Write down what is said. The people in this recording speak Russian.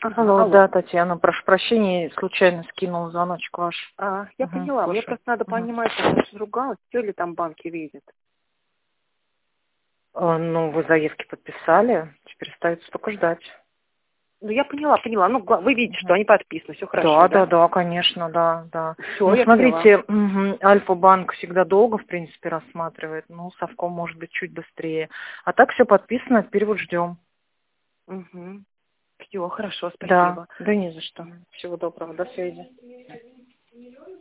Алло, Алло. да, Татьяна, прошу прощения, случайно скинула звоночек ваш. Я Мгм, поняла. Мне слушаю. просто надо Мгм. понимать, я же ругалась, все ли там банки видят. Ну, вы заявки подписали, теперь остается только ждать. Ну, я поняла. Ну, вы видите, что Мгм. они подписаны, все хорошо, Да, конечно, да. Все, Ну, я поняла. смотрите, Альфа-банк всегда долго, в принципе, рассматривает, ну, Совком может быть чуть быстрее. А так все подписано, теперь вот ждем. Угу. Все, хорошо, Да, спасибо. да не за что. Всего доброго, до связи.